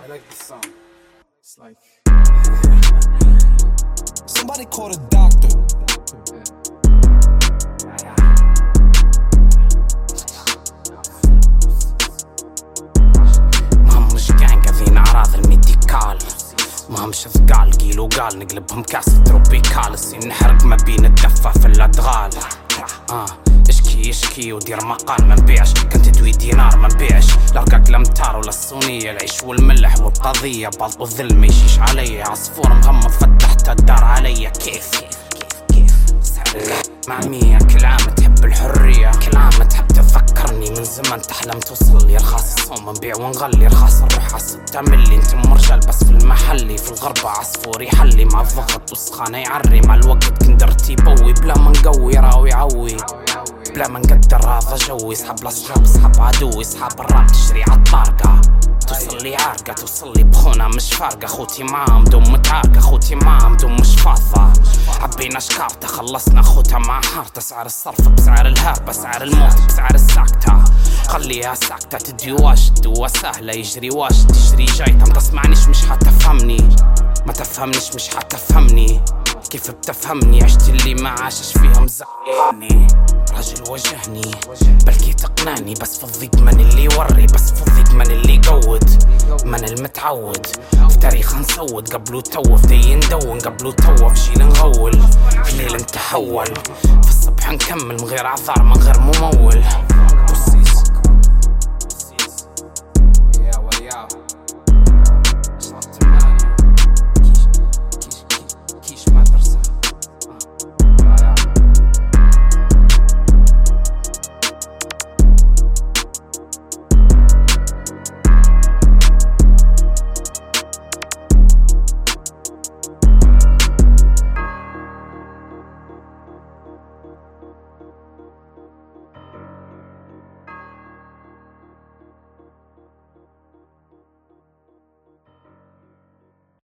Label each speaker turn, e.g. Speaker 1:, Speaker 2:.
Speaker 1: I like this song. It's like
Speaker 2: somebody call a doctor.
Speaker 3: مش جانجا ذين أعراض الميديكال مهمش ثقال قيلو قال نقلبهم كاس تروبيكال السين نحرق ما بين الدفة في الأدغال اشكي ودير مقال ما نبيعش كنت تدوي دينار ما نبيعش لرقاك الامتار ولا الصونية العيش والملح والقضية بلط والذل ما يجيش عليا عصفور مغمض فتحت الدار عليا كيف سعر مع مية كل عام تحب الحرية كل عام تحب تفكرني من زمان تحلم توصل لي رخاص الصوم نبيع ونغلي رخاص نروح على 6 ملي انت مرجال بس في المحلي في الغربة عصفور يحلي مع الضغط والسخانة يعري مع الوقت كندرتي يبوي بلا ما نقوي راوي عوي بلا ما نقدر هذا جوي صحاب الأصحاب صحاب عدوي صحاب الراب تشري عالطارقة توصل لي عارقة توصل لي بخونة مش فارقة خوتي معاهم دوم متعارقة خوتي معاهم دوم مش فاضة حبينا شكارته خلصنا خوتها مع حارته سعر الصرف بسعر الهربة سعر الموت بسعر الساكتة خليها ساكتة تدي واجد دوا سهلة يجري واجد تشري جايته ما تسمعنيش مش حتفهمني ما تفهمنيش مش حتفهمني كيف بتفهمني عشت اللي ما عاشش فيهم زقني راجل واجهني بلكي تقنعني بس في الضيق من اللي يوري بس في الضيق من اللي يقود من المتعود في تاريخ نسود قبلو تو في دي ندون قبلو تو في جيل نغول في ليل نتحول في الصبح نكمل من غير اعذار من غير ممول